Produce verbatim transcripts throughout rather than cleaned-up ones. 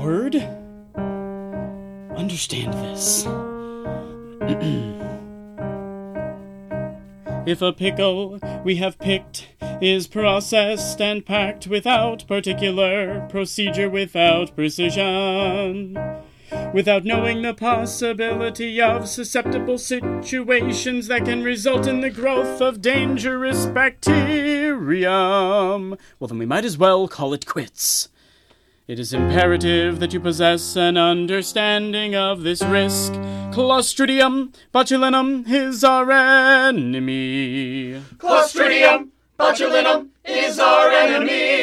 word? Understand this. If a pickle we have picked is processed and packed without particular procedure, without precision, without knowing the possibility of susceptible situations that can result in the growth of dangerous bacterium, well, then we might as well call it quits. It is imperative that you possess an understanding of this risk. Clostridium botulinum is our enemy. Clostridium botulinum is our enemy.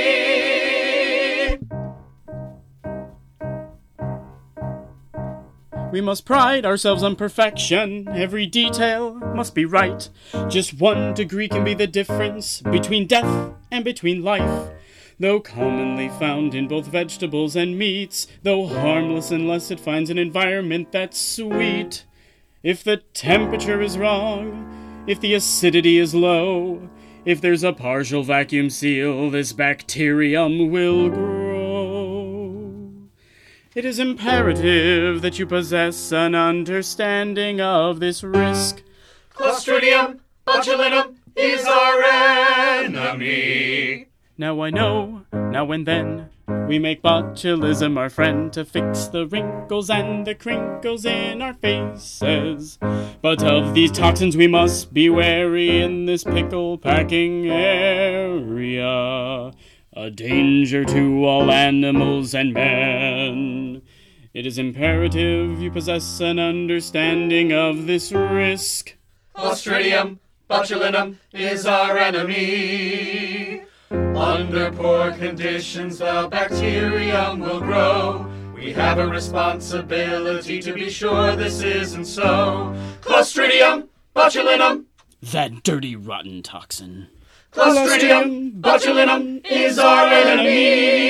We must pride ourselves on perfection. Every detail must be right. Just one degree can be the difference between death and between life. Though commonly found in both vegetables and meats, though harmless unless it finds an environment that's sweet. If the temperature is wrong, if the acidity is low, if there's a partial vacuum seal, this bacterium will grow. It is imperative that you possess an understanding of this risk. Clostridium botulinum is our enemy. Now I know, now and then, we make botulism our friend to fix the wrinkles and the crinkles in our faces. But of these toxins we must be wary in this pickle packing area. A danger to all animals and men. It is imperative you possess an understanding of this risk. Clostridium botulinum is our enemy. Under poor conditions, the bacterium will grow. We have a responsibility to be sure this isn't so. Clostridium botulinum, that dirty, rotten toxin. Clostridium botulinum is our enemy.